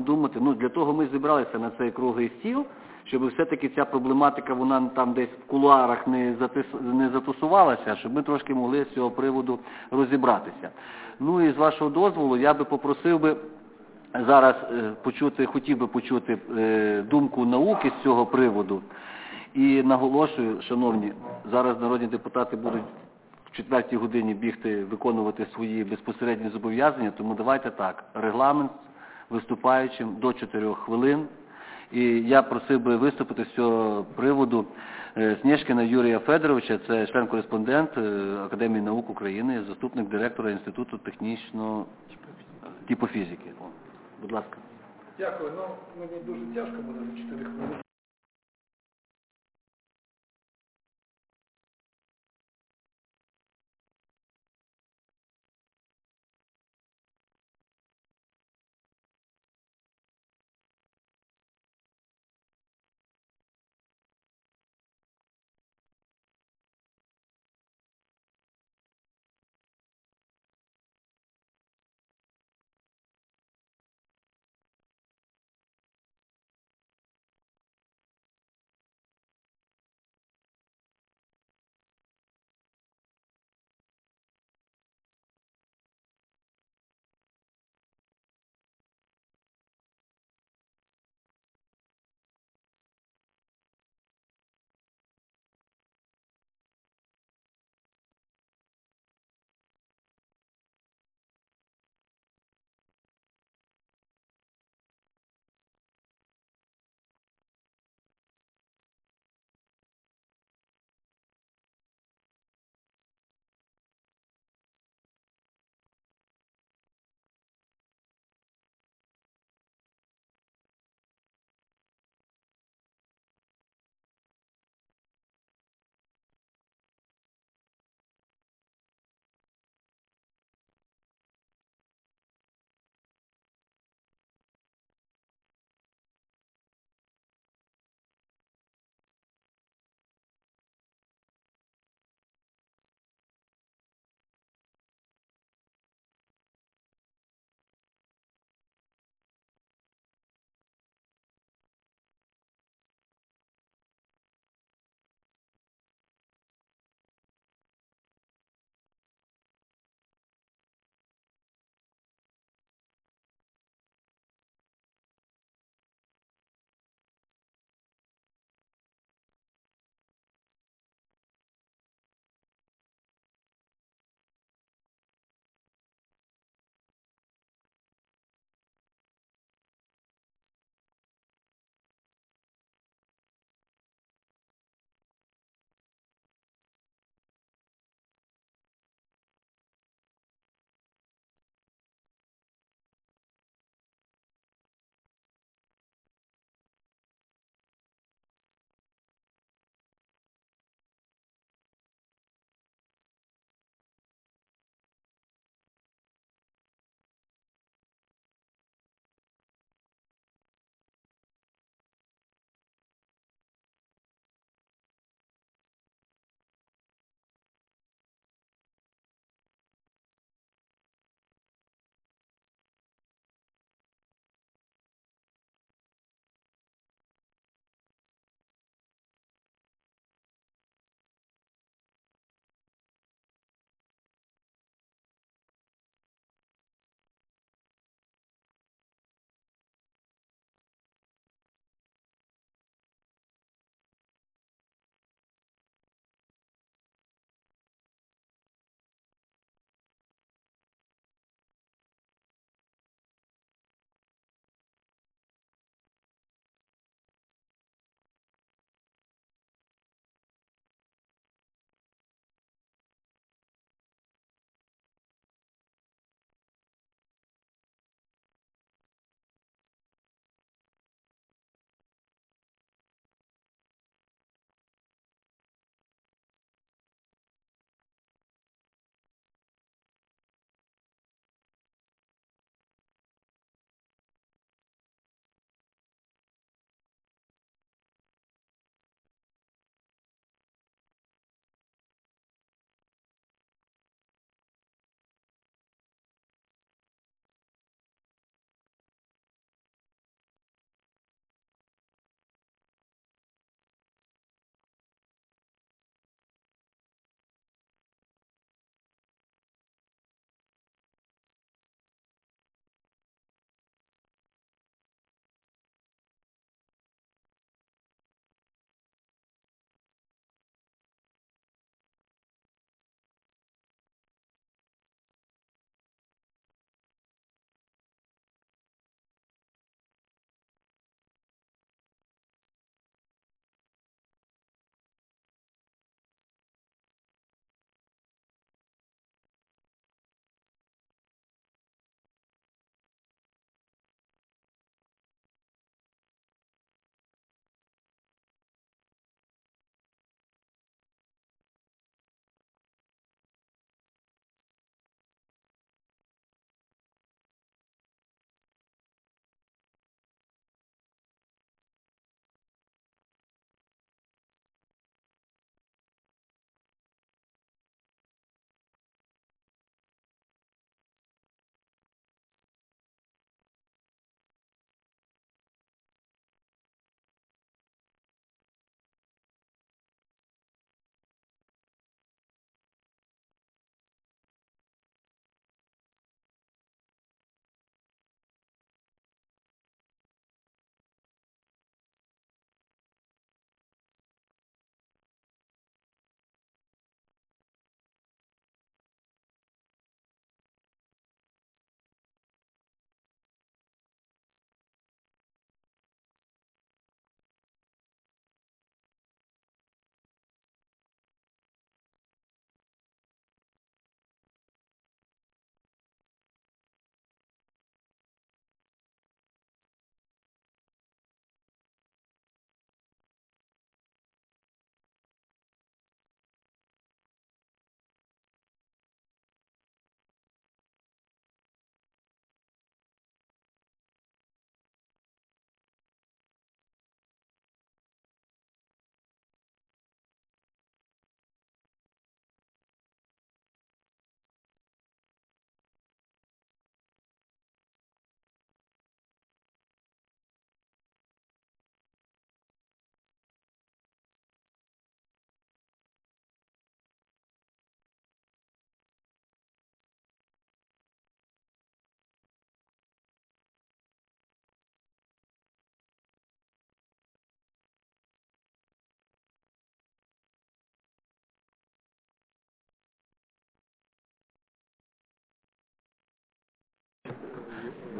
подумати. Ну, для того ми зібралися на цей круглий стіл, щоб все-таки ця проблематика, вона там десь в кулуарах не затусувалася, щоб ми трошки могли з цього приводу розібратися. Ну і з вашого дозволу, я би попросив би зараз хотів би почути думку науки з цього приводу. І наголошую, шановні, зараз народні депутати будуть в 4-й годині бігти, виконувати свої безпосередні зобов'язання, тому давайте так, регламент виступаючим до 4 хвилин. І я просив би виступити з цього приводу Снєжкіна Юрія Федоровича, це член-кореспондент Академії наук України, заступник директора Інституту технічної типофізики. Будь ласка. Дякую. Ну, мені дуже тяжко буде за 4 хвилини.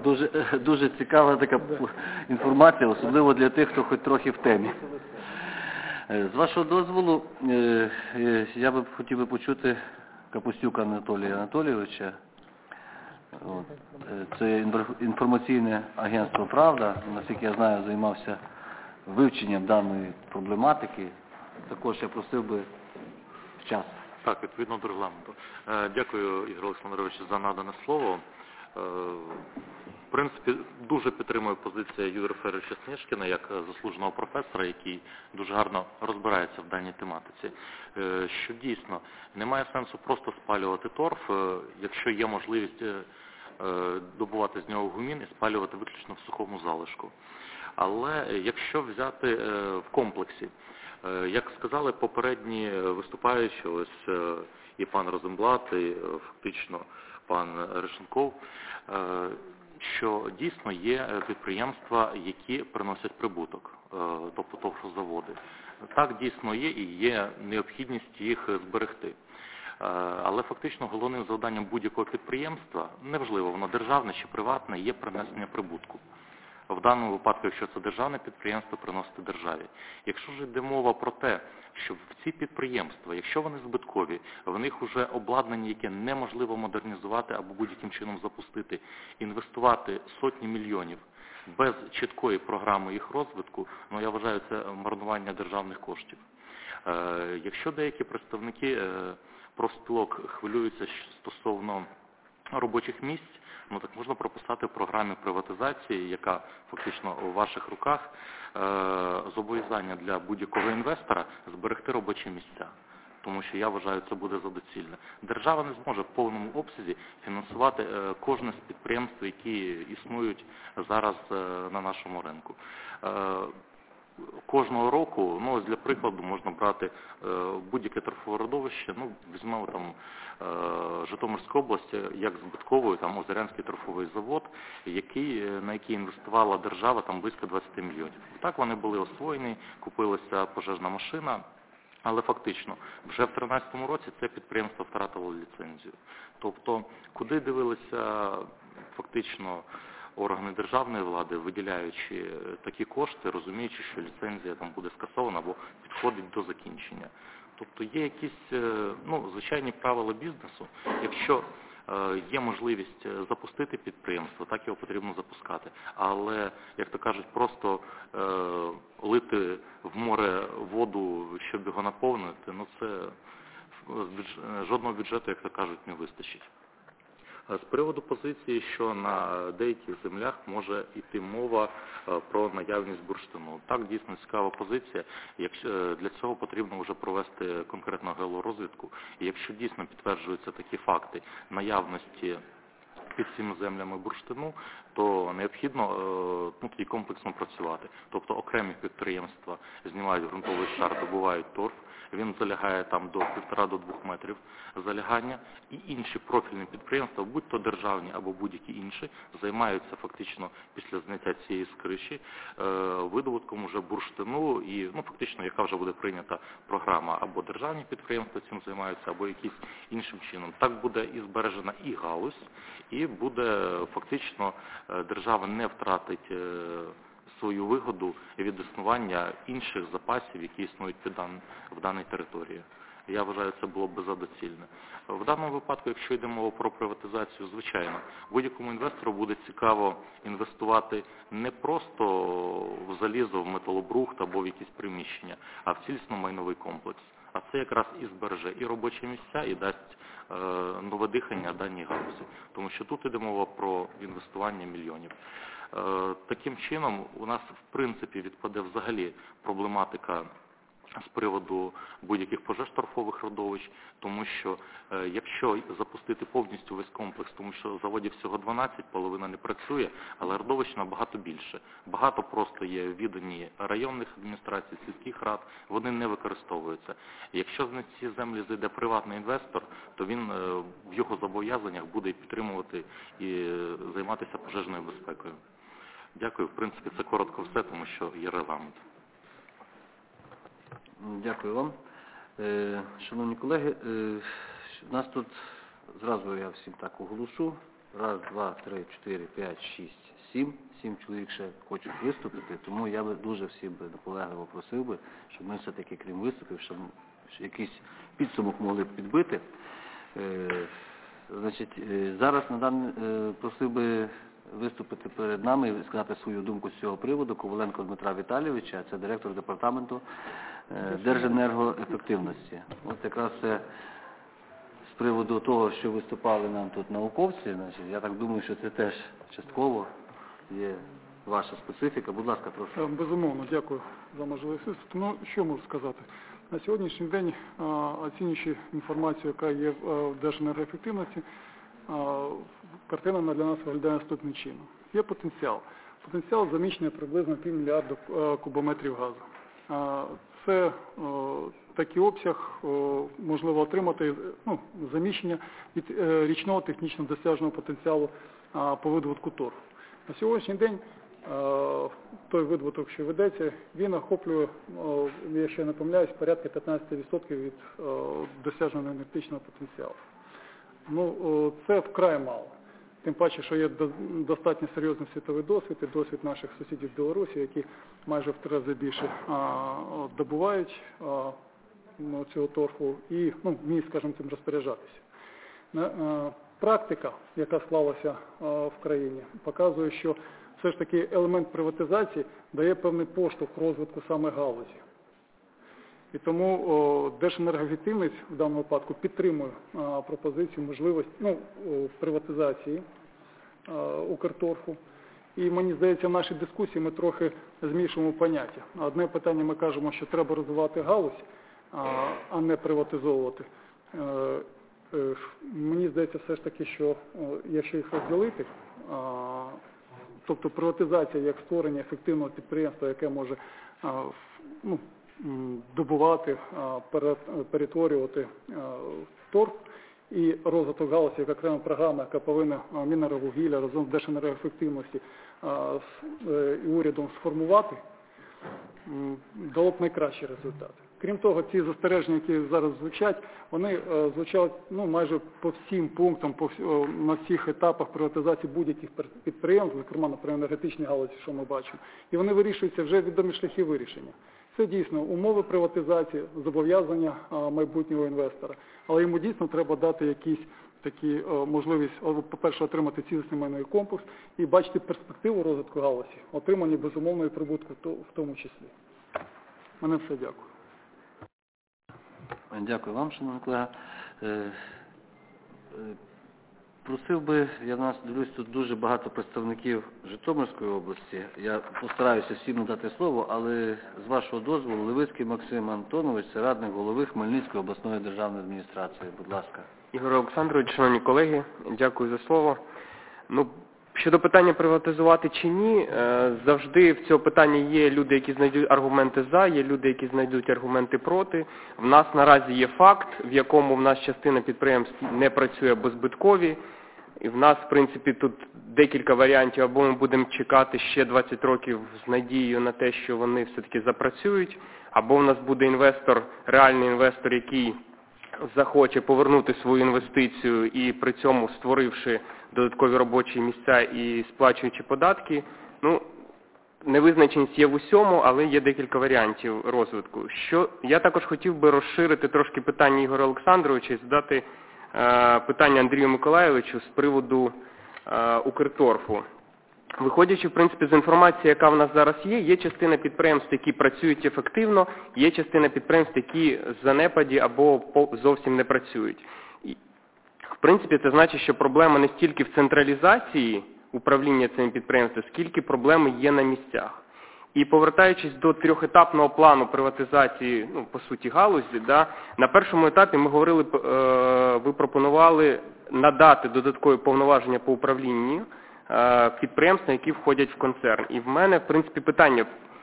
дуже цікава така інформація, особливо для тих, хто хоч трохи в темі. З вашого дозволу, я б хотів би почути Капустюка Анатолія Анатолійовича. Це інформаційне агентство «Правда». Наскільки я знаю, займався вивченням даної проблематики. Також я просив би час. Так, відповідно до регламенту. Дякую, Ігор Олександрович, за надане слово. В принципі, дуже підтримую позицію Юрія Федоровича Снєжкіна як заслуженого професора, який дуже гарно розбирається в даній тематиці. Що дійсно, немає сенсу просто спалювати торф, якщо є можливість добувати з нього гумін і спалювати виключно в сухому залишку. Але якщо взяти в комплексі, як сказали попередні виступаючі, ось і пан Розенблат, і фактично пан Решенков, що дійсно є підприємства, які приносять прибуток, тобто торфозаводи. Так дійсно є і є необхідність їх зберегти. Але фактично головним завданням будь-якого підприємства, неважливо, воно державне чи приватне, є принесення прибутку. В даному випадку, якщо це державне підприємство, приносити державі. Якщо ж йде мова про те, що в ці підприємства, якщо вони збиткові, в них вже обладнання, яке неможливо модернізувати або будь-яким чином запустити, інвестувати сотні мільйонів без чіткої програми їх розвитку, ну я вважаю, це марнування державних коштів. Якщо деякі представники профспілок хвилюються стосовно робочих місць, ну так можна прописати в програмі приватизації, яка фактично у ваших руках, зобов'язання для будь-якого інвестора зберегти робочі місця. Тому що я вважаю, це буде за доцільне. Держава не зможе в повному обсязі фінансувати кожне з підприємств, які існують зараз на нашому ринку. Кожного року, ну ось для прикладу, можна брати будь-яке торфородовище, ну візьмемо там Житомирську область, як збитковою, там Озерянський торфовий завод, на який інвестувала держава там близько 20 мільйонів. Так вони були освоєні, купилася пожежна машина, але фактично вже в 2013 році це підприємство втратило ліцензію. Тобто, куди дивилися фактично органи державної влади, виділяючи такі кошти, розуміючи, що ліцензія там буде скасована або підходить до закінчення. Тобто є якісь звичайні правила бізнесу. Якщо є можливість запустити підприємство, так його потрібно запускати. Але, як то кажуть, просто лити в море воду, щоб його наповнити, ну це жодного бюджету, як то кажуть, не вистачить. З приводу позиції, що на деяких землях може йти мова про наявність бурштину. Так, дійсно цікава позиція. Для цього потрібно вже провести конкретну геологорозвідку. І якщо дійсно підтверджуються такі факти наявності під цими землями бурштину, то необхідно тоді комплексно працювати. Тобто окремі підприємства знімають ґрунтовий шар, добувають торф, він залягає там до 1,5 до 2 метрів залягання, і інші профільні підприємства, будь то державні або будь-які інші, займаються фактично після зняття цієї скриші видобутком уже бурштину і фактично яка вже буде прийнята програма, або державні підприємства цим займаються, або якісь іншим чином. Так буде і збережена і галузь, і буде фактично держава не втратить свою вигоду від існування інших запасів, які існують в даній території. Я вважаю, це було б задоцільне. В даному випадку, якщо йде мова про приватизацію, звичайно, будь-якому інвестору буде цікаво інвестувати не просто в залізо, в металобрухт або в якісь приміщення, а в цілісно майновий комплекс. А це якраз і збереже і робочі місця, і дасть нове дихання даній галузі. Тому що тут йде мова про інвестування мільйонів. Таким чином, у нас в принципі відпаде взагалі проблематика з приводу будь-яких пожеж торфових родовищ, тому що якщо запустити повністю весь комплекс, тому що заводів всього 12, половина не працює, але родовищ набагато більше. Багато просто є віддані районних адміністрацій, сільських рад, вони не використовуються. Якщо на ці землі зайде приватний інвестор, то він в його зобов'язаннях буде підтримувати і займатися пожежною безпекою. Дякую. В принципі, це коротко все, тому що є регламент. Дякую вам. Шановні колеги, у нас тут, зразу я всім так оголошу, Раз, два, три, 4, 5, 6, 7. 7 чоловік ще хочуть виступити, тому я би дуже всіх би наполегливо просив би, щоб ми все-таки, крім виступів, щоб якийсь підсумок могли б підбити. Значить, зараз просив би виступити перед нами і сказати свою думку з цього приводу Коваленко Дмитра Віталійовича, це директор департаменту Держенергоефективності. От якраз це з приводу того, що виступали нам тут науковці, значить, я так думаю, що це теж частково є ваша специфіка. Будь ласка, прошу. Безумовно, дякую за можливість виступити. Ну, що можу сказати? На сьогоднішній день, оцінюючи інформацію, яка є в Держенергоефективності, картина для нас виглядає наступним чином. Є потенціал. Потенціал заміщення приблизно 500 мільярдів кубометрів газу. Це такий обсяг можливо отримати, заміщення від річного технічно досяжного потенціалу по видобутку торфу. На сьогоднішній день той видобуток, що ведеться, він охоплює, якщо я не помиляюсь, порядка 15% від досяжного енергетичного потенціалу. Ну, це вкрай мало. Тим паче, що є достатньо серйозний світовий досвід, і досвід наших сусідів Білорусі, які майже в 3 рази більше добувають цього торфу і вміють, скажімо, цим розпоряджатися. Практика, яка склалася в країні, показує, що все ж таки елемент приватизації дає певний поштовх розвитку саме галузі. І тому Держенергоефективність в даному випадку підтримує пропозицію можливості приватизації Укрторфу. І мені здається, в нашій дискусії ми трохи змішуємо поняття. Одне питання ми кажемо, що треба розвивати галузь, а не приватизовувати. Мені здається все ж таки, що якщо їх розділити, тобто приватизація як створення ефективного підприємства, яке може добувати, перетворювати торф, і розвиток галузі як окрема програма, яка повинна Міненерговугілля разом з Держенергоефективності і урядом сформувати, дало б найкращі результати. Крім того, ці застереження, які зараз звучать, вони звучать майже по всім пунктам, на всіх етапах приватизації будь-яких підприємств, зокрема, наприклад, енергетичній галузі, що ми бачимо. І вони вирішуються вже відомі шляхи вирішення. Це дійсно умови приватизації, зобов'язання майбутнього інвестора. Але йому дійсно треба дати якісь такі можливість, по-перше, отримати цілісний майновий комплекс і бачити перспективу розвитку галузі, отримання безумовної прибутку в тому числі. Мене все, дякую. Дякую вам, шановний колега. Просив би, я в нас дивлюсь, тут дуже багато представників Житомирської області. Я постараюся всім надати слово, але з вашого дозволу, Левицький Максим Антонович, це радник голови Хмельницької обласної державної адміністрації. Будь ласка. Ігор Олександрович, шановні колеги, дякую за слово. Щодо питання приватизувати чи ні, завжди в цьому питанні є люди, які знайдуть аргументи за, є люди, які знайдуть аргументи проти. В нас наразі є факт, в якому в нас частина підприємств не працює беззбиткові. І в нас, в принципі, тут декілька варіантів, або ми будемо чекати ще 20 років з надією на те, що вони все-таки запрацюють, або в нас буде інвестор, реальний інвестор, який захоче повернути свою інвестицію і при цьому створивши додаткові робочі місця і сплачуючи податки. Невизначеність є в усьому, але є декілька варіантів розвитку. Я також хотів би розширити трошки питання Ігоря Олександровича і задати питання Андрію Миколайовичу з приводу Укрторфу. Виходячи, в принципі, з інформації, яка в нас зараз є частина підприємств, які працюють ефективно, є частина підприємств, які в занепаді або зовсім не працюють. В принципі, це значить, що проблема не стільки в централізації управління цим підприємством, скільки проблеми є на місцях. І повертаючись до трьохетапного плану приватизації, по суті, галузі, на першому етапі ми говорили, ви пропонували надати додаткові повноваження по управлінню підприємствам, які входять в концерн. І в мене, в принципі, питання,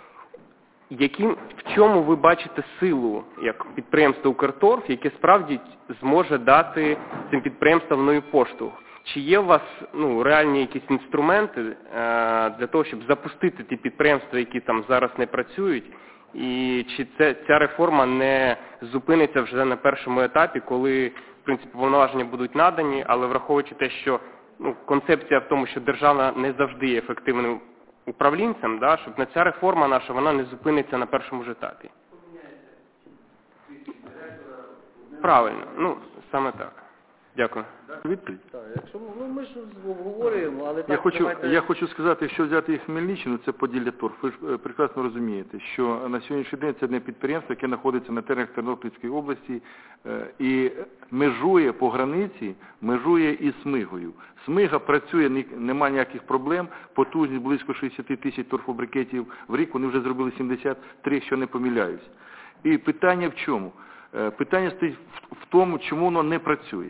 в чому ви бачите силу як підприємство Укрторф, яке справді зможе дати цим підприємствам новий поштовх? Чи є у вас реальні якісь інструменти для того, щоб запустити ті підприємства, які там зараз не працюють, і чи ця реформа не зупиниться вже на першому етапі, коли, в принципі, повноваження будуть надані, але враховуючи те, що концепція в тому, що держава не завжди є ефективним управлінцем, да, щоб ця реформа наша, вона не зупиниться на першому ж етапі. Правильно, саме так. Дякую. Відповідь? Так, якщо ми ж обговорюємо, але так, Я хочу сказати, що взяти Хмельниччину, це Поділля торф. Ви ж прекрасно розумієте, що на сьогоднішній день це одне підприємство, яке знаходиться на теренах Тернопільської області і межує по границі, межує із Смигою. Смига працює, немає ніяких проблем, потужність близько 60 тисяч торфобрикетів в рік, вони вже зробили 73, якщо не помиляюсь. І питання в чому? Питання стоїть в тому, чому воно не працює.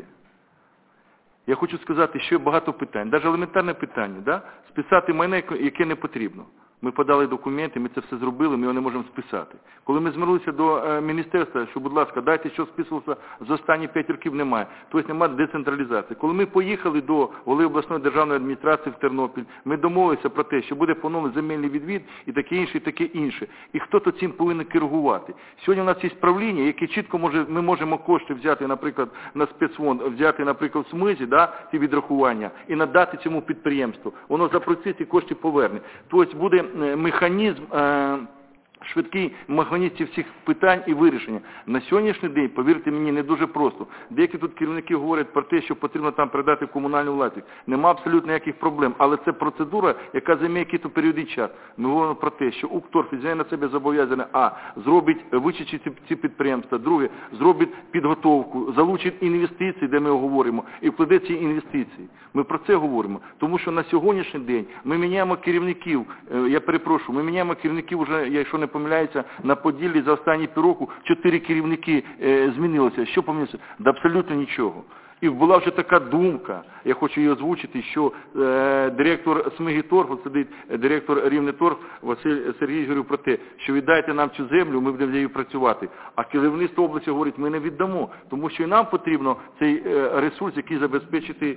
Я хочу сказати, що є багато питань. Навіть елементарне питання, да? Списати майно, яке не потрібно. Ми подали документи, ми це все зробили, ми його не можемо списати. Коли ми звернулися до міністерства, що, будь ласка, дайте, що списувалося за останні 5 років, немає. Тобто немає децентралізації. Коли ми поїхали до голови обласної державної адміністрації в Тернопіль, ми домовилися про те, що буде поновлений земельний відвід і таке інше, і таке інше. І хто-то цим повинен керувати. Сьогодні у нас є правління, яке чітко ми можемо кошти взяти, наприклад, на спецфонд, взяти, наприклад, в Смизі, да, ті відрахування, і надати цьому підприємству. Воно запросить ці кошти поверне. Тобто буде механізм, швидкий механізм всіх питань і вирішення. На сьогоднішній день, повірте мені, не дуже просто. Деякі тут керівники говорять про те, що потрібно там передати в комунальну власність. Нема абсолютно ніяких проблем, але це процедура, яка займає якийсь періодний час. Ми говоримо про те, що Укрторф взяє на себе зобов'язання, зробить, вичистить ці підприємства, друге, зробить підготовку, залучить інвестиції, де ми говоримо, і вкладе ці інвестиції. Ми про це говоримо, тому що на сьогоднішній день ми міняємо керівників, ми міняємо керівників вже, якщо не помиляюся, на Поділлі за останні півроку 4 керівники змінилося. Що помінялося? Да абсолютно нічого. І була вже така думка, я хочу її озвучити, що директор Смиги-Торфу, сидить директор Рівне-Торф, Василь Сергійович говорив про те, що віддайте нам цю землю, ми будемо з нею працювати. А керівництво області говорить, ми не віддамо, тому що і нам потрібно цей ресурс, який забезпечити.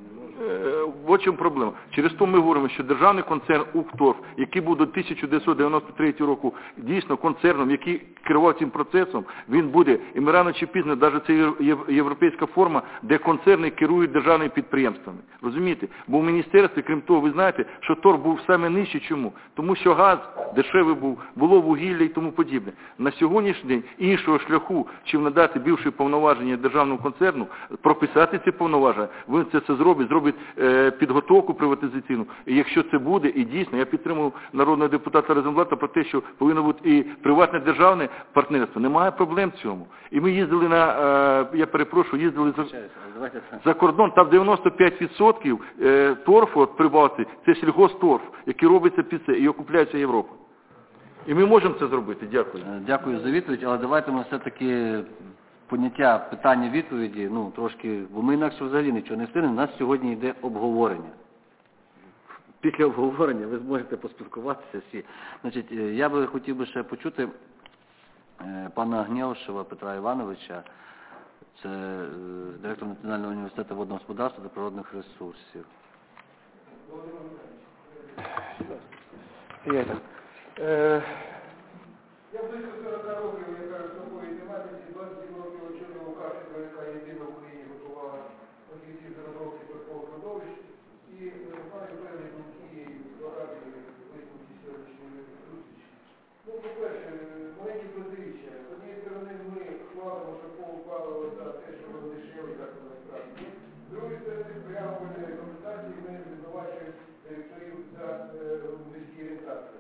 В чому проблема? Через то ми говоримо, що державний концерн «Укрторф», який був до 1993 року дійсно концерном, який керував цим процесом, він буде, і ми рано чи пізно, навіть це європейська форма, де концерни керують державними підприємствами. Розумієте? Бо в міністерстві, крім того, ви знаєте, що торф був саме нижчий. Чому? Тому що газ дешевий був, було вугілля і тому подібне. На сьогоднішній день іншого шляху, чим надати більші повноваження державному концерну, прописати ці повноваження, він це зробить підготовку приватизаційну. І якщо це буде, і дійсно, я підтримую народного депутата Розенблата про те, що повинно бути і приватне державне партнерство. Немає проблем в цьому. І ми їздили їздили за кордон, там 95% торфу від Прибалтики, це сільгосторф, який робиться під це, і окупляється Європа. І ми можемо це зробити. Дякую. Дякую за відповідь, але давайте ми все-таки поняття питання-відповіді, трошки, бо ми інакше взагалі нічого не встигнемо, у нас сьогодні йде обговорення. Після обговорення ви зможете поспілкуватися всі. Значить, я би хотів ще почути пана Гнєвшева Петра Івановича, це директор Національного університету водного господарства та природних ресурсів. Я близько 40 років, яка в такої тематиці, 27 років очолював кафедру, яка єдина в Україні готувала фахівців з розробки торфових родовищ, і маю певні думки і поради висновки сьогоднішньої зустрічі. По-перше, маленькі протиріччя. З однієї сторони, ми хвалимо шокову паливо за те, що воно дешеве, як воно насправді. З другої сторони, прямо в рекомендації ми звинувачуємо директорів за низькі рентації.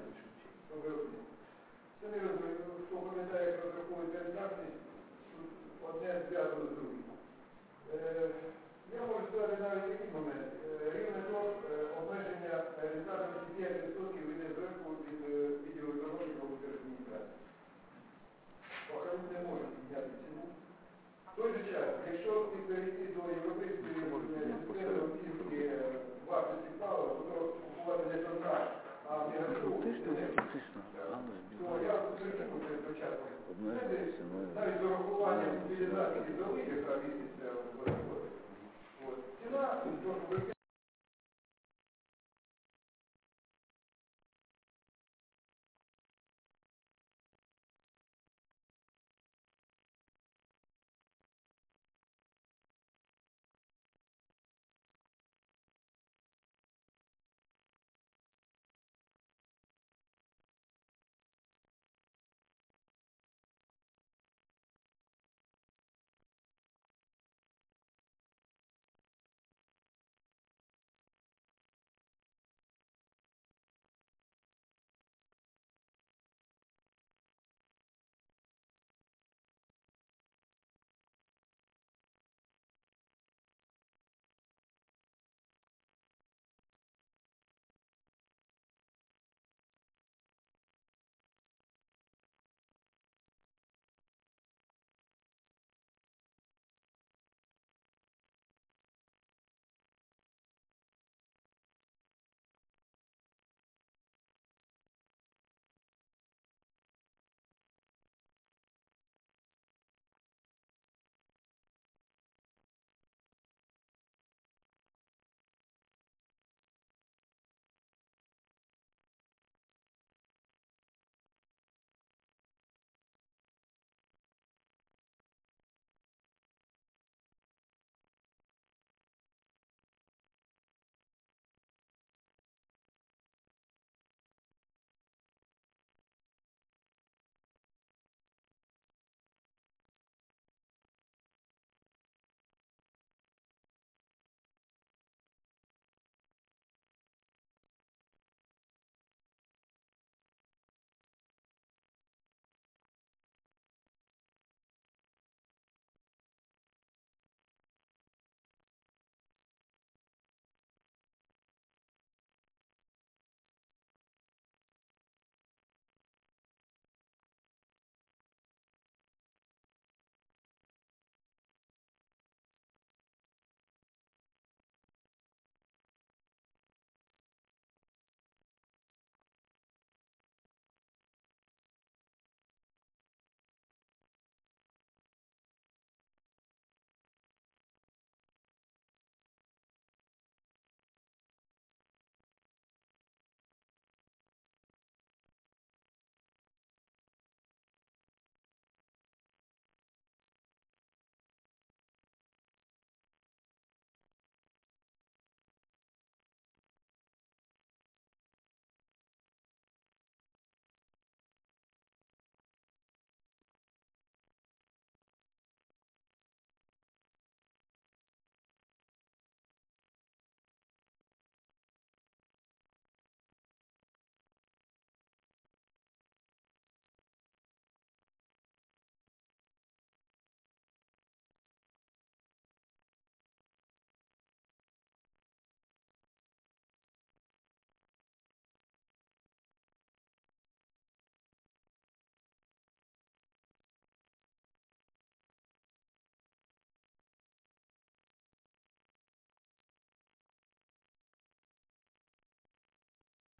Це не розумію, хто пам'ятає, як розраховується рентації, одне зв'язано з другим. Я можу сказати навіть такий момент. Рівне торф обмеження рентації 5% йде зверху від відділу економіки облдержадміністрації. Пахануть не можуть підняти ціну. В той же час, якщо перейти до європейської системи оцінки вартості палива, то купувати не контракт, а мегашоу. Я причому це початку. Навіть з урахуванням мобілізації доли, яка міститься в договорі. Ціна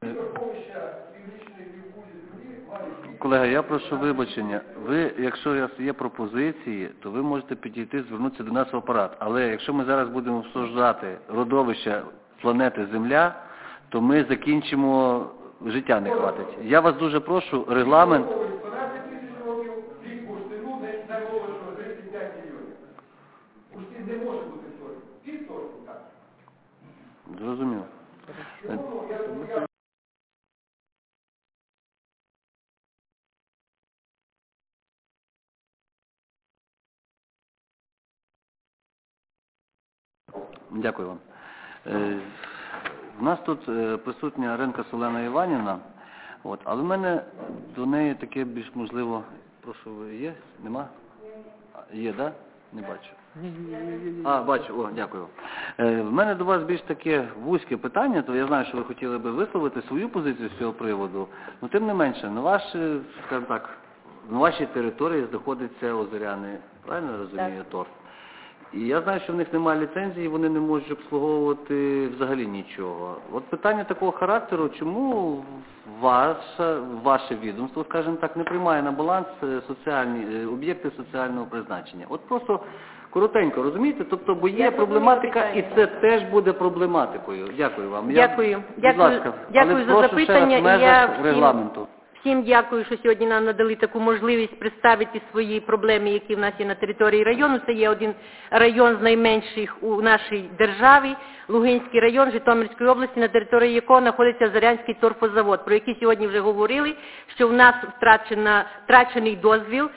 торфовища піврічної півкулі землі мають Колега, я прошу вибачення. Ви, якщо у вас є пропозиції, то ви можете підійти, звернутися до нас в апарат. Але якщо ми зараз будемо обсуждати родовища планети Земля, то ми закінчимо, життя не хватить. Я вас дуже прошу, регламент. 12 тисяч років вік бурштину не виложено 35 мільйонів. Бурштин не може бути торфом. Під торфом, так. Зрозуміло. Тому я Дякую вам. В нас тут присутня Ренка Солена Іванівна, але в мене до неї таке більш можливо, прошу, ви є? Нема? Є, так? Не бачу. Бачу, дякую. В мене до вас більш таке вузьке питання, то я знаю, що ви хотіли би висловити свою позицію з цього приводу, але тим не менше, на вашій території знаходиться Озеряни, правильно я розумію, торф? І я знаю, що в них немає ліцензії, вони не можуть обслуговувати взагалі нічого. От питання такого характеру, чому ваше відомство, скажімо так, не приймає на баланс об'єкти соціального призначення? От просто коротенько, розумієте? Тобто, бо є проблематика, і це теж буде проблематикою. Дякую вам. Дякую. Будь ласка, Дякую за запитання. В межах регламенту. Всім дякую, що сьогодні нам надали таку можливість представити свої проблеми, які в нас є на території району. Це є один район з найменших у нашій державі, Лугинський район Житомирської області, на території якого знаходиться Озерянський торфозавод, про який сьогодні вже говорили, що в нас втрачений дозвіл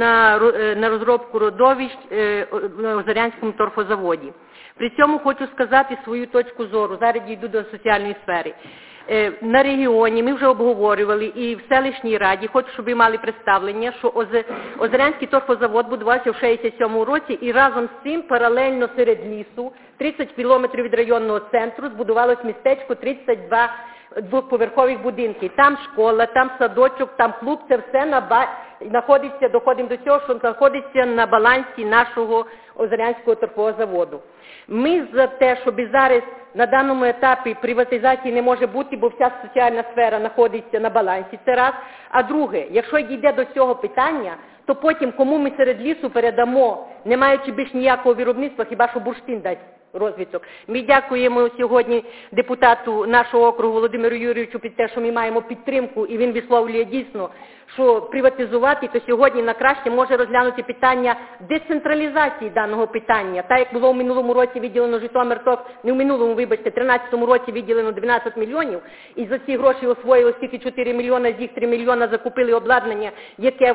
на розробку родовищ на Озерянському торфозаводі. При цьому хочу сказати свою точку зору, зараз йду до соціальної сфери. На регіоні ми вже обговорювали і в селищній раді, хочу, щоб ви мали представлення, що Озерянський торфозавод будувався в 67-му році і разом з цим паралельно серед лісу, 30 кілометрів від районного центру, збудувалось містечко 32 двоповерхових будинки. Там школа, там садочок, там клуб, це все доходимо до цього, що знаходиться на балансі нашого Озерянського торфового заводу. Ми за те, щоб зараз на даному етапі приватизації не може бути, бо вся соціальна сфера знаходиться на балансі, це раз. А друге, якщо дійде до цього питання, то потім кому ми серед лісу передамо, не маючи більш ніякого виробництва, хіба що бурштин дасть розвиток. Ми дякуємо сьогодні депутату нашого округу Володимиру Юрійовичу під те, що ми маємо підтримку, і він висловлює дійсно, що приватизувати, то сьогодні на краще може розглянути питання децентралізації даного питання. Так, як було в минулому році виділено Житомир-ТОК, не в минулому, вибачте, в 13-му році виділено 12 мільйонів, і за ці гроші освоїли тільки 4 мільйона, з їх 3 мільйона закупили обладнання, яке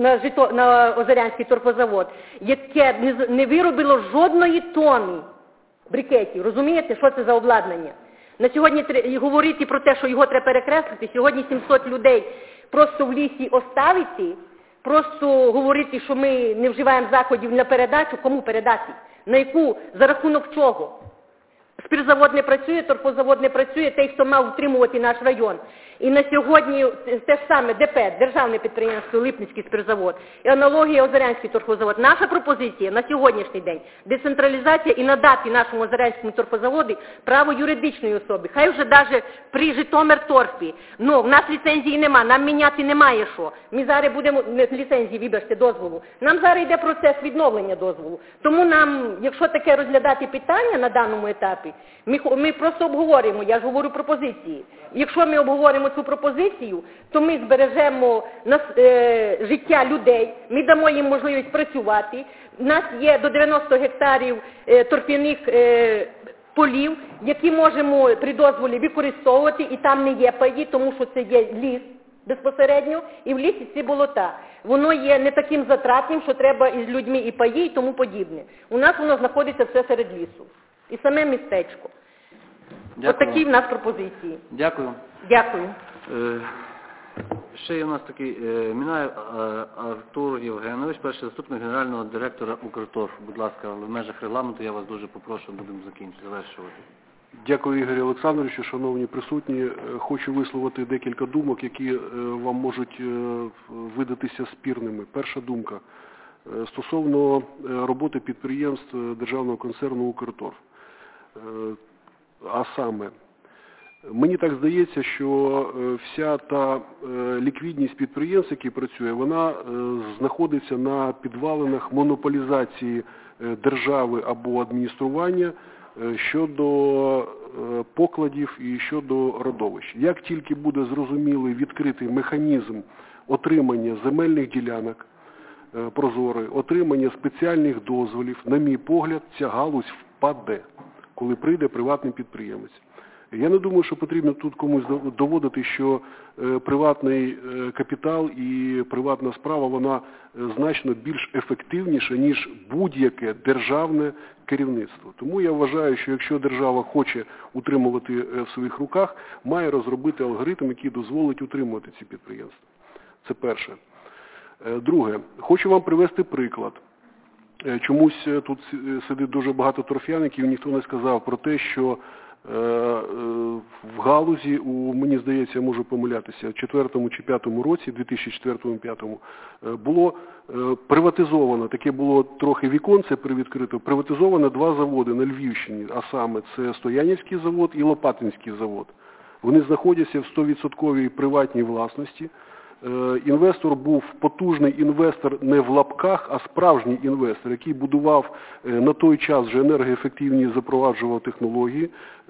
на Озерянський торфозавод, яке не виробило жодної тони брикетів. Розумієте, що це за обладнання? На сьогодні говорити про те, що його треба перекреслити, сьогодні 700 людей просто в лісі оставити, просто говорити, що ми не вживаємо заходів на передачу, кому передати? На яку? За рахунок чого? Спиртзавод не працює, торфозавод не працює, той, хто мав утримувати наш район. І на сьогодні те ж саме ДП, державне підприємство Липницький спиртзавод, і аналогія Озерянський торфозавод. Наша пропозиція на сьогоднішній день – децентралізація і надати нашому Озерянському торфозаводу право юридичної особи. Хай вже навіть при Житомир-торфі. Ну, в нас ліцензії нема, нам міняти немає що. Ми зараз будемо, не ліцензії, вибачте, дозволу. Нам зараз йде процес відновлення дозволу. Тому нам, якщо таке розглядати питання на даному етапі, ми просто обговорюємо, я ж говорю пропозиції. Якщо ми обговоримо цю пропозицію, то ми збережемо життя людей, ми дамо їм можливість працювати. У нас є до 90 гектарів торфяних полів, які можемо при дозволі використовувати, і там не є паї, тому що це є ліс безпосередньо, і в лісі ці болота. Воно є не таким затратним, що треба із людьми і паї, і тому подібне. У нас воно знаходиться все серед лісу. І саме містечко. Ось такі в нас пропозиції. Дякую. Дякую. Ще є у нас такий Мінаєв Артур Євгенович, перший заступник генерального директора Укрторф. Будь ласка, в межах регламенту я вас дуже попрошу, будемо завершувати. Дякую, Ігорю Олександровичу, шановні присутні. Хочу висловити декілька думок, які вам можуть видатися спірними. Перша думка стосовно роботи підприємств державного концерну «Укрторф». А саме, Мені так здається, що вся та ліквідність підприємств, які працює, вона знаходиться на підвалинах монополізації держави або адміністрування щодо покладів і щодо родовищ. Як тільки буде зрозумілий відкритий механізм отримання земельних ділянок, прозорий, отримання спеціальних дозволів, на мій погляд, ця галузь впаде, коли прийде приватний підприємець. Я не думаю, що потрібно тут комусь доводити, що приватний капітал і приватна справа, вона значно більш ефективніша, ніж будь-яке державне керівництво. Тому я вважаю, що якщо держава хоче утримувати в своїх руках, має розробити алгоритм, який дозволить утримувати ці підприємства. Це перше. Друге, хочу вам привести приклад. Чомусь тут сидить дуже багато торфяників, ніхто не сказав про те, що в галузі, мені здається, я можу помилятися, в 2004 чи 2005 році, 2004-2005, було приватизовано, таке було трохи віконце привідкрито, приватизовано 2 заводи на Львівщині, а саме це Стоянівський завод і Лопатинський завод. Вони знаходяться в 100% приватній власності. Інвестор був потужний інвестор не в лапках, а справжній інвестор, який будував на той час вже енергоефективні, запроваджував технології,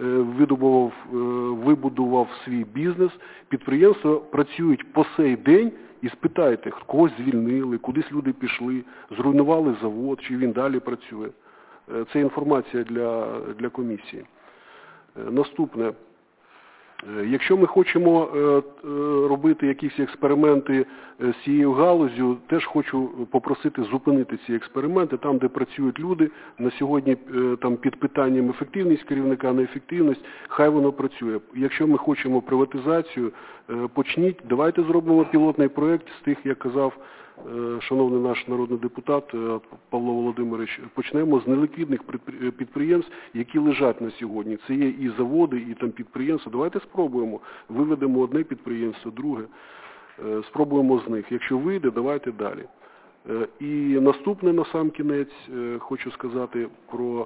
вибудував свій бізнес. Підприємства працюють по сей день і спитайте, когось звільнили, кудись люди пішли, зруйнували завод, чи він далі працює. Це інформація для комісії. Наступне. Якщо ми хочемо робити якісь експерименти з цією галузю, теж хочу попросити зупинити ці експерименти там, де працюють люди. На сьогодні там під питанням ефективність керівника, неефективність, хай воно працює. Якщо ми хочемо приватизацію, почніть, давайте зробимо пілотний проєкт з тих, як казав шановний наш народний депутат Павло Володимирович, почнемо з неліквідних підприємств, які лежать на сьогодні. Це є і заводи, і там підприємства. Давайте спробуємо. Виведемо одне підприємство, друге. Спробуємо з них. Якщо вийде, давайте далі. І наступне, на сам кінець, хочу сказати про,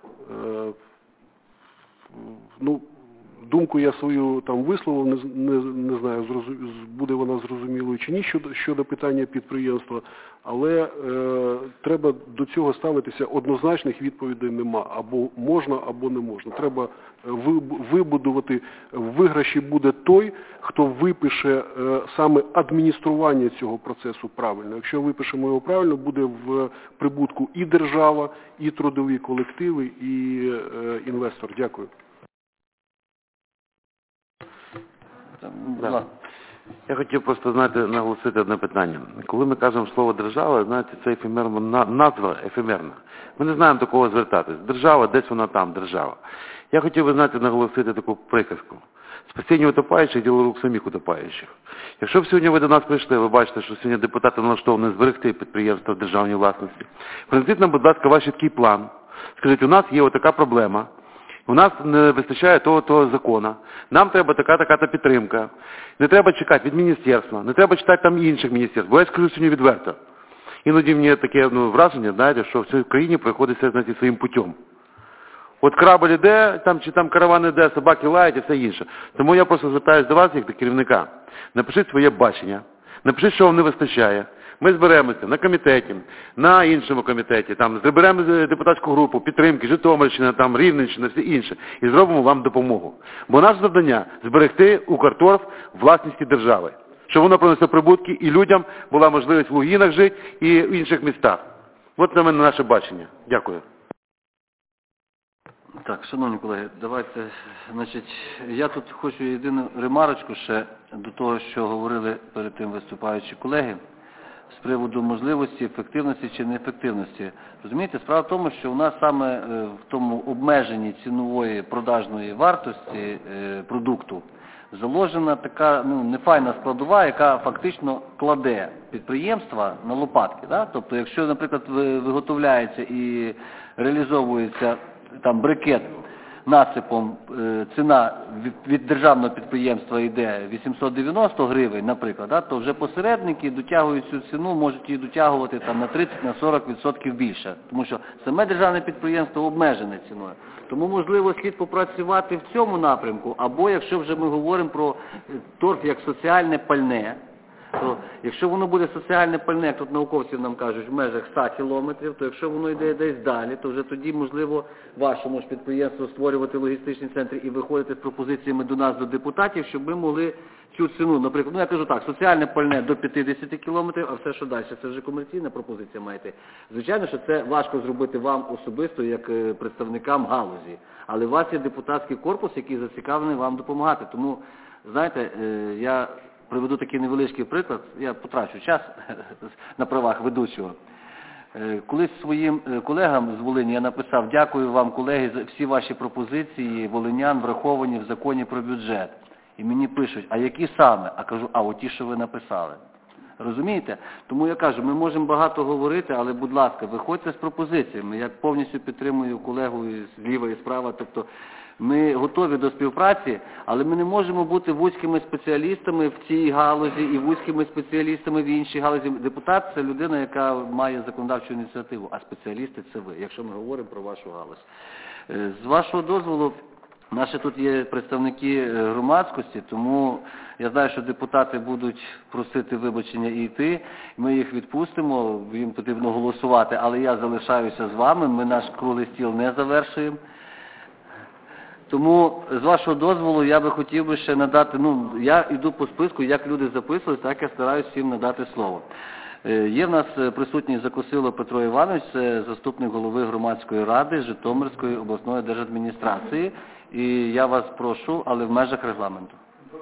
думку я свою там висловив, не знаю, буде вона зрозумілою чи ні щодо питання підприємства, але треба до цього ставитися, однозначних відповідей нема. Або можна, або не можна. Треба вибудувати, в виграші буде той, хто випише саме адміністрування цього процесу правильно. Якщо випишемо його правильно, буде в прибутку і держава, і трудові колективи, і інвестор. Дякую. Да. Я хотів просто, наголосити одне питання. Коли ми кажемо слово «держава», знаєте, це назва ефемерна. Ми не знаємо до кого звертатись. Держава, десь вона там, держава. Я хотів би, наголосити таку приказку. Спасіння утопаючих – діло рук самих утопаючих. Якщо б сьогодні ви до нас прийшли, ви бачите, що сьогодні депутати налаштовані зберегти підприємства в державній власності. Принесіть нам, будь ласка, ваш чіткий план. Скажіть, у нас є отака проблема. У нас не вистачає того закону. Нам треба така-така підтримка. Не треба чекати від міністерства, не треба чекати там інших міністерств. Бо я скажу сьогодні відверто. Іноді мені таке враження, знаєте, що в цій країні приходить все, своїм путем. От корабль іде, чи там караван іде, собаки лають і все інше. Тому я просто звертаюся до вас, як до керівника. Напишіть своє бачення, напишіть, що вам не вистачає. Ми зберемося на комітеті, на іншому комітеті, зберемо депутатську групу, підтримки, Житомирщина, Рівненщина, все інше, і зробимо вам допомогу. Бо наше завдання – зберегти Укрторф власності держави, щоб воно принесло прибутки і людям була можливість в Лугінах жити і в інших містах. От на мене наше бачення. Дякую. Так, шановні колеги, давайте, я тут хочу єдину ремарочку ще до того, що говорили перед тим виступаючі колеги, з приводу можливості, ефективності чи неефективності. Розумієте, справа в тому, що у нас саме в тому обмеженні цінової продажної вартості продукту заложена така нефайна складова, яка фактично кладе підприємства на лопатки. Да? Тобто, якщо, наприклад, виготовляється і реалізовується брикет насипом ціна від державного підприємства йде 890 гривень, наприклад, то вже посередники дотягують цю ціну, можуть її дотягувати там на 30-40% більше, тому що саме державне підприємство обмежене ціною. Тому, можливо, слід попрацювати в цьому напрямку, або якщо вже ми говоримо про торф як соціальне пальне, то якщо воно буде соціальне пальне, як тут науковці нам кажуть, в межах 100 кілометрів, то якщо воно йде десь далі, то вже тоді, можливо, вашому ж підприємству створювати логістичні центри і виходити з пропозиціями до нас, до депутатів, щоб ми могли цю ціну, наприклад, я кажу так, соціальне пальне до 50 кілометрів, а все, що далі, це вже комерційна пропозиція має йти. Звичайно, що це важко зробити вам особисто, як представникам галузі, але у вас є депутатський корпус, який зацікавлений вам допомагати. Тому, знаєте, я приведу такий невеличкий приклад, я потрачу час на правах ведучого. Колись своїм колегам з Волині я написав: дякую вам, колеги, за всі ваші пропозиції волинян враховані в законі про бюджет. І мені пишуть: а які саме? А кажу: а оті, що ви написали. Розумієте? Тому я кажу, ми можемо багато говорити, але, будь ласка, виходьте з пропозиціями. Я повністю підтримую колегу зліва і справа, тобто ми готові до співпраці, але ми не можемо бути вузькими спеціалістами в цій галузі і вузькими спеціалістами в іншій галузі. Депутат – це людина, яка має законодавчу ініціативу, а спеціалісти – це ви, якщо ми говоримо про вашу галузь. З вашого дозволу, наші тут є представники громадськості, тому я знаю, що депутати будуть просити вибачення і йти, ми їх відпустимо, їм потрібно голосувати, але я залишаюся з вами, ми наш круглий стіл не завершуємо. Тому, з вашого дозволу, я би хотів би ще надати, я йду по списку, як люди записували, так я стараюся всім надати слово. Є в нас присутній Закусило Петро Іванович, це заступник голови громадської ради Житомирської обласної держадміністрації, і я вас прошу, але в межах регламенту.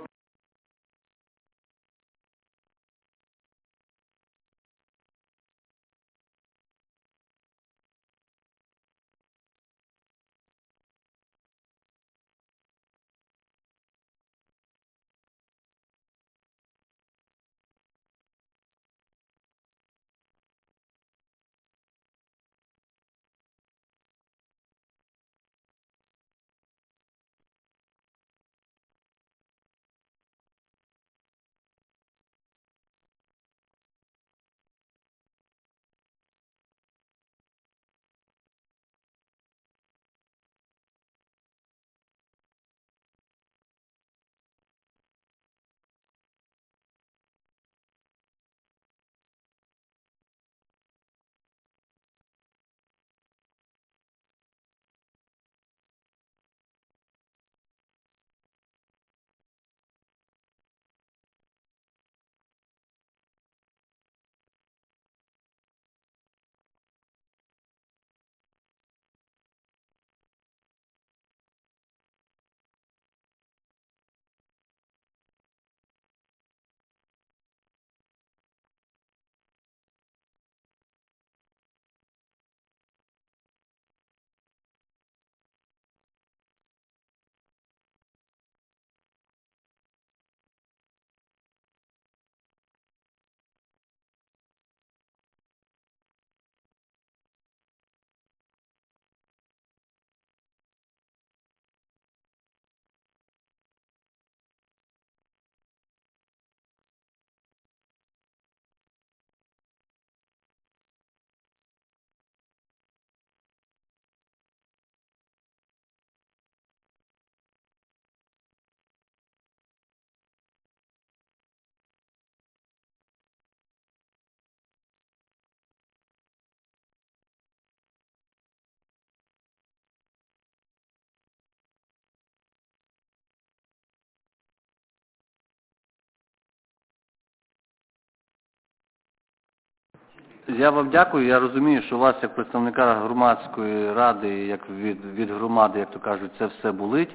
Я вам дякую. Я розумію, що у вас, як представника громадської ради, як від громади, як то кажуть, це все болить.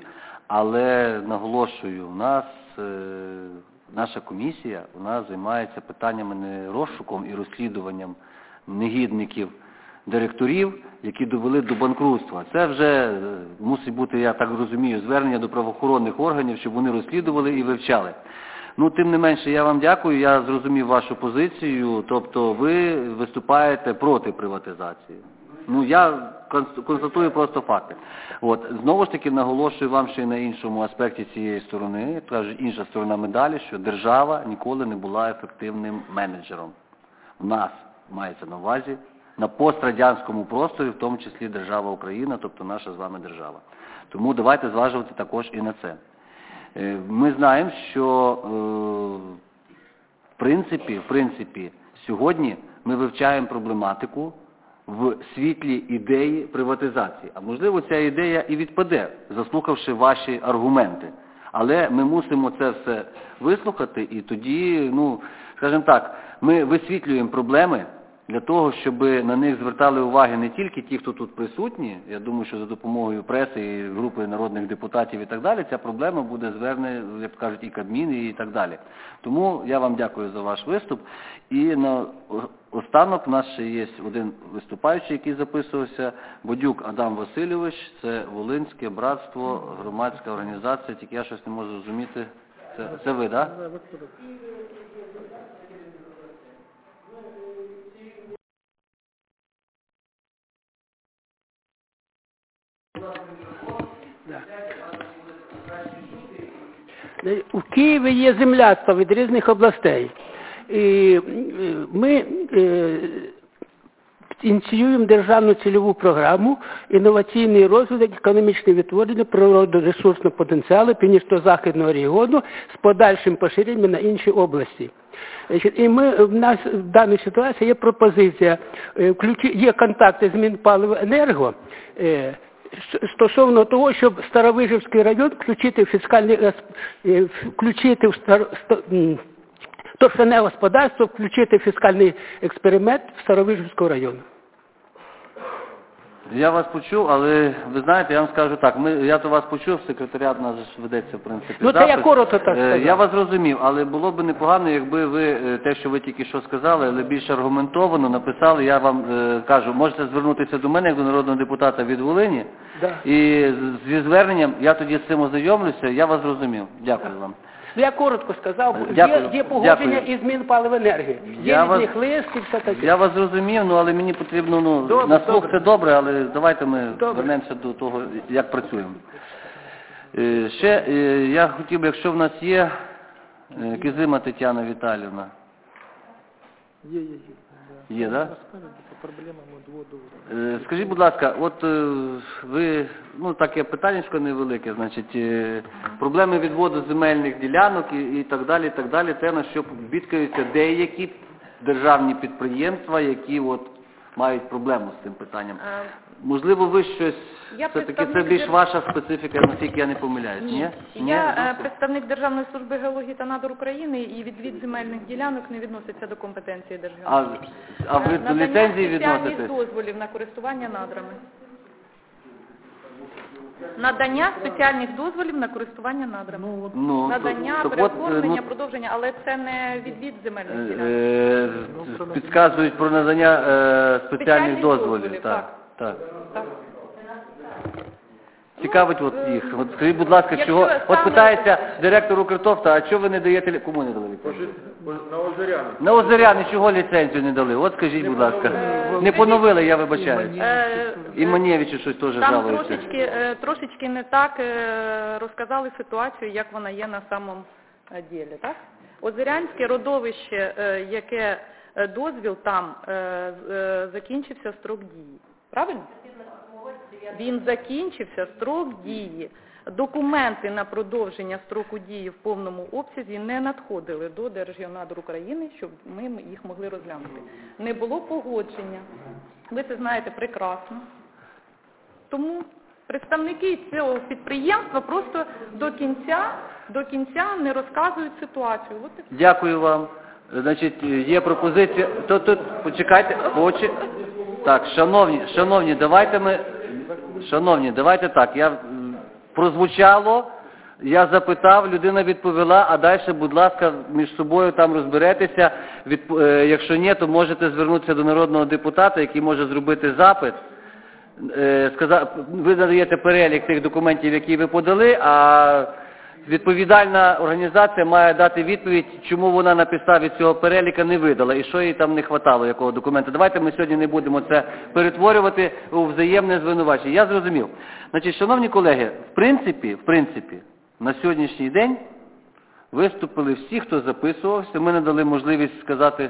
Але наголошую, у нас наша комісія, вона займається питаннями не розшуком і розслідуванням негідників, директорів, які довели до банкрутства. Це вже мусить бути, я так розумію, звернення до правоохоронних органів, щоб вони розслідували і вивчали. Тим не менше, я вам дякую, я зрозумів вашу позицію, тобто ви виступаєте проти приватизації. Ну, я констатую просто факти. От, знову ж таки наголошую вам ще й на іншому аспекті цієї сторони, кажуть, інша сторона медалі, що держава ніколи не була ефективним менеджером. У нас мається на увазі на пострадянському просторі, в тому числі держава Україна, тобто наша з вами держава. Тому давайте зважувати також і на це. Ми знаємо, що в принципі, сьогодні ми вивчаємо проблематику в світлі ідеї приватизації. А можливо, ця ідея і відпаде, заслухавши ваші аргументи. Але ми мусимо це все вислухати і тоді, ну, скажімо так, ми висвітлюємо проблеми для того, щоб на них звертали уваги не тільки ті, хто тут присутні. Я думаю, що за допомогою преси і групи народних депутатів і так далі, ця проблема буде звернена, як кажуть, і Кабмін, і так далі. Тому я вам дякую за ваш виступ. І на останок у нас ще є один виступаючий, який записувався, Бодюк Адам Васильович, це Волинське братство, громадська організація, тільки я щось не можу зрозуміти. Це ви, так? Да? У Києві є земляцтво від різних областей. І ми ініціюємо державну цільову програму «Інноваційний розвиток, економічне відтворення природоресурсного потенціалу Північно-Західного регіону з подальшим поширенням на інші області». І в нас в даній ситуації є пропозиція, є контакти з Мінпаливенерго, стосовно того, щоб Старовижівський район включити в торфяне господарство, включити фіскальний експеримент в Старовижівського району. Я вас почув, але ви знаєте, я вам скажу так, я то вас почув, секретаріат у нас ведеться, в принципі, ну, запис. Це я коротко так сказав. Я вас зрозумів, але було б непогано, якби ви те, що ви тільки що сказали, але більш аргументовано написали, я вам кажу, можете звернутися до мене, як до народного депутата від Волині, да. І зі зверненням, я тоді з цим ознайомлюся, я вас зрозумів. Дякую вам. Я коротко сказав, є погодження із Мінпаливенерги. Є від них лист і все таке. Я вас зрозумів, але мені потрібно, на слух це добре, але давайте ми вернемося до того, як працюємо. Ще я хотів би, якщо в нас є, Кизима Тетяна Віталіївна. Є, так? Скажіть, будь ласка, от ви, таке питаннячко невелике, значить, проблеми відводу земельних ділянок і так далі, те, на що бідкаються деякі державні підприємства, які от мають проблему з цим питанням. Можливо, ви щось, все-таки це більш ваша специфіка, наскільки я не помиляюсь, ні? Я представник Державної служби геології та надр України, і відвід земельних ділянок не відноситься до компетенції держави. А ви до ліцензії відноситесь? Надання спеціальних дозволів на користування надрами. Надання спеціальних дозволів на користування надрами. Надання, переоформлення, продовження, але це не відвід земельних ділянок. Підказують про надання спеціальних дозволів. Так. Цікавить їх. От скажіть, будь ласка, чого... От питається директор Укртофта, а чого ви не даєте... Кому не дали ліцензію? На Озеряни. На Озеряни чого ліцензію не дали? От скажіть, будь ласка. Не поновили, я вибачаюсь. І Манєвичу щось теж жалується. Там трошечки не так розказали ситуацію, як вона є на самому ділі, так? Озерянське родовище, яке дозвіл, там закінчився строк дії. Правильно? Він закінчився, строк дії. Документи на продовження строку дії в повному обсязі не надходили до Держгеонадр України, щоб ми їх могли розглянути. Не було погодження. Ви це знаєте прекрасно. Тому представники цього підприємства просто до кінця не розказують ситуацію. Дякую вам. Значить, є пропозиція... Тут, почекайте, Так, шановні, давайте так, прозвучало, я запитав, людина відповіла, а далі, будь ласка, між собою там розберетеся, якщо ні, то можете звернутися до народного депутата, який може зробити запит, ви надаєте перелік тих документів, які ви подали, а відповідальна організація має дати відповідь, чому вона на підставі цього переліка не видала і що їй там не хватало, якого документа. Давайте ми сьогодні не будемо це перетворювати у взаємне звинувачення. Я зрозумів. Значить, шановні колеги, в принципі, на сьогоднішній день виступили всі, хто записувався. Ми надали можливість сказати...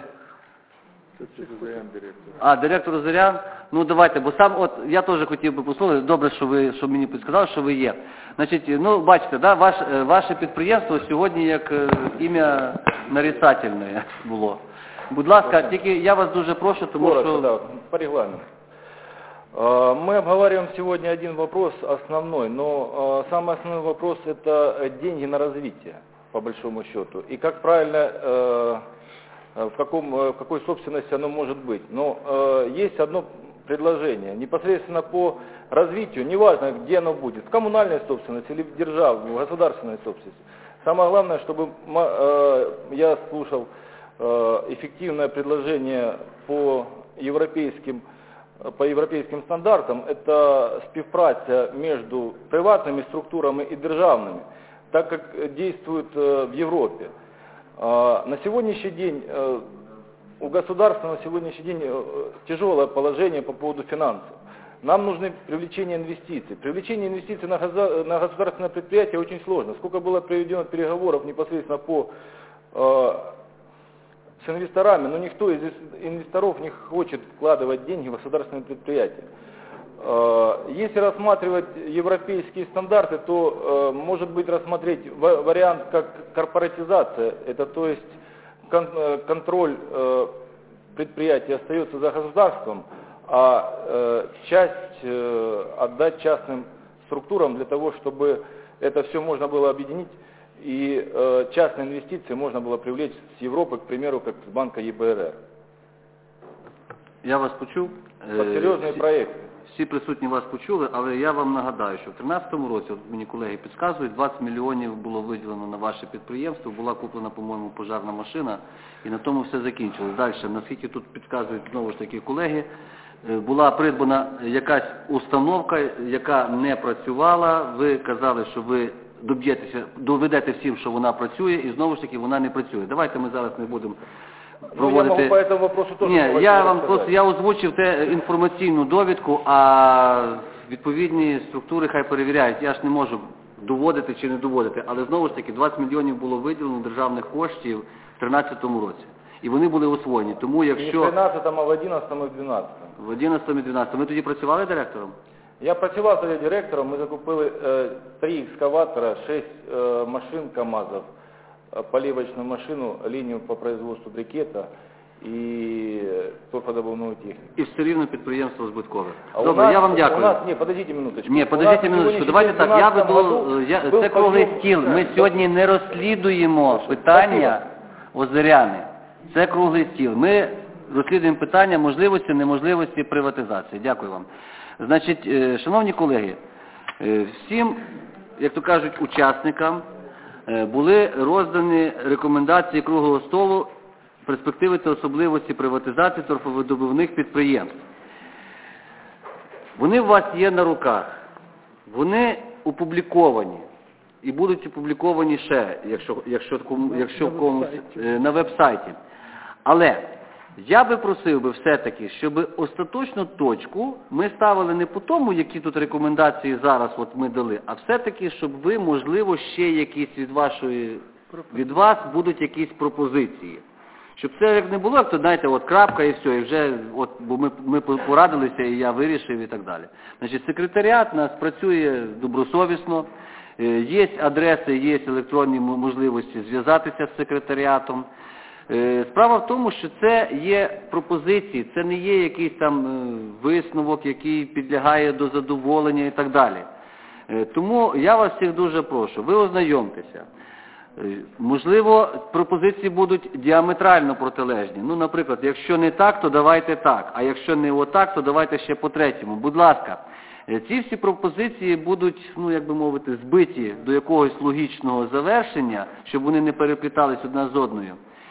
Директор Озерян. Ну, давайте, бо сам, от, я теж хотів би послухати, добре, що мені підсказали, що ви є. Значить, ну, бачите, да, ваше підприємство сьогодні як ім'я нарицательне було. Будь ласка, тільки я вас дуже прошу, тому що... Да, по регламенту. Мы обговариваем сегодня один вопрос основной, но самый основной вопрос – это деньги на развитие, по большому счету. И как правильно... в какой собственности оно может быть. Но есть одно предложение, непосредственно по развитию, неважно, где оно будет, в коммунальной собственности или в державной, в государственной собственности. Самое главное, чтобы я слушал эффективное предложение по европейским стандартам, это співпраця между приватными структурами и державными, так как действует в Европе. На сегодняшний день у государства на сегодняшний день тяжелое положение по поводу финансов. Нам нужно привлечение инвестиций. Привлечение инвестиций на государственное предприятие очень сложно. Сколько было проведено переговоров непосредственно с инвесторами, но никто из инвесторов не хочет вкладывать деньги в государственные предприятия. Если рассматривать европейские стандарты, то может быть рассмотреть вариант как корпоратизация, это то есть контроль предприятия остается за государством, а часть отдать частным структурам для того, чтобы это все можно было объединить и частные инвестиции можно было привлечь с Европы, к примеру, как с банка ЕБРР. Я вас почув. Серйозний проєкт. Всі присутні вас почули, але я вам нагадаю, що в 2013 році, от мені колеги підказують, 20 мільйонів було виділено на ваше підприємство, була куплена, по-моєму, пожарна машина, і на тому все закінчилось. Далі, наскільки тут підказують знову ж таки колеги, була придбана якась установка, яка не працювала, ви казали, що ви доведете всім, що вона працює, і знову ж таки вона не працює. Давайте ми зараз не будемо проводити... Я могу по этому вопросу тоже... Ні, я озвучив те інформаційну довідку, а відповідні структури хай перевіряють. Я ж не можу доводити чи не доводити, але знову ж таки 20 мільйонів було виділено державних коштів в 2013 році. І вони були освоєні. Тому якщо... Не в 13-му, а в 11-му і в 12-му. В 11-му і 12-му. Ви тоді працювали директором? Я працював тоді директором, ми закупили 3 екскаватора, 6 машин КАМАЗов, поливочную машину, линию по производству брикета и торфодобывную технику. І все рівно підприємство збиткове. А Добре, я вам дякую. Ні, подождите минуточку. Ні, подождите минуточку. Давайте так, я веду, це круглий стіл. Ми сьогодні не розслідуємо питання Озеряни. Це круглий стіл. Ми розслідуємо питання можливості, неможливості приватизації. Дякую вам. Значить, шановні колеги, всім, як то кажуть, учасникам були роздані рекомендації круглого столу перспективи та особливості приватизації торфовидобувних підприємств. Вони у вас є на руках, вони опубліковані і будуть опубліковані ще, якщо в комусь на веб-сайті. Але я би просив би все-таки, щоб остаточну точку ми ставили не по тому, які тут рекомендації зараз от ми дали, а все-таки, щоб ви, можливо, ще якісь від вас будуть якісь пропозиції. Щоб це як не було, як то, знаєте, от крапка і все, і вже, от, бо ми порадилися, і я вирішив і так далі. Значить, секретаріат у нас працює добросовісно, є адреси, є електронні можливості зв'язатися з секретаріатом. Справа в тому, що це є пропозиції, це не є якийсь там висновок, який підлягає до задоволення і так далі. Тому я вас всіх дуже прошу, ви ознайомтеся. Можливо, пропозиції будуть діаметрально протилежні. Ну, наприклад, якщо не так, то давайте так, а якщо не отак, то давайте ще по-третьому. Будь ласка, ці всі пропозиції будуть, ну, як би мовити, збиті до якогось логічного завершення, щоб вони не переплітались одна з одною.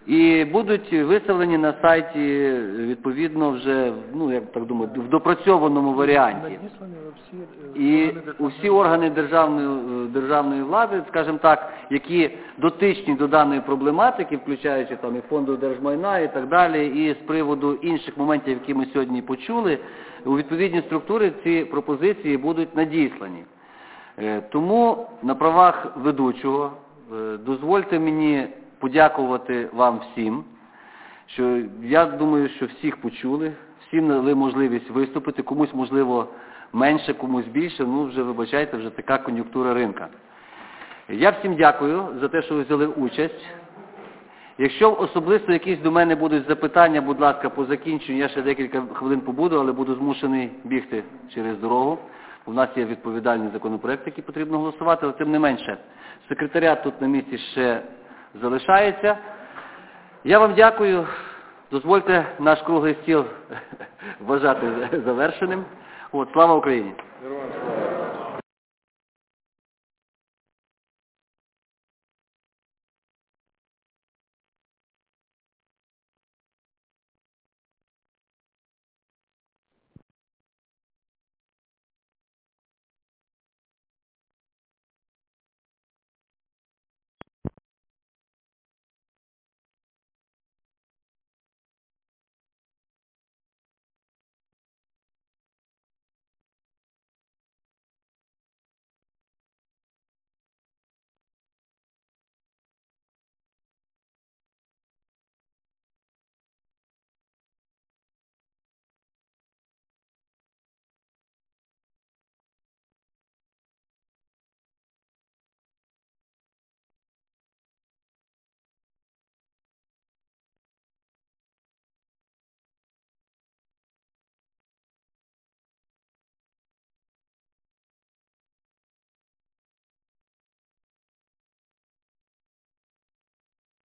І будуть виставлені на сайті, відповідно, вже, ну, я так думаю, в допрацьованому варіанті. І усі органи державної влади, скажімо так, які дотичні до даної проблематики, включаючи там і фонду держмайна і так далі, і з приводу інших моментів, які ми сьогодні почули, у відповідній структурі ці пропозиції будуть надіслані. Тому на правах ведучого дозвольте мені подякувати вам всім, що я думаю, що всіх почули, всім дали можливість виступити, комусь, можливо, менше, комусь більше, ну вже, вибачайте, вже така кон'юнктура ринка. Я всім дякую за те, що ви взяли участь. Якщо особисто якісь до мене будуть запитання, будь ласка, по закінченню, я ще декілька хвилин побуду, але буду змушений бігти через дорогу. У нас є відповідальний законопроект, який потрібно голосувати, але тим не менше, секретаріат тут на місці ще залишається. Я вам дякую. Дозвольте наш круглий стіл вважати завершеним. Слава Україні!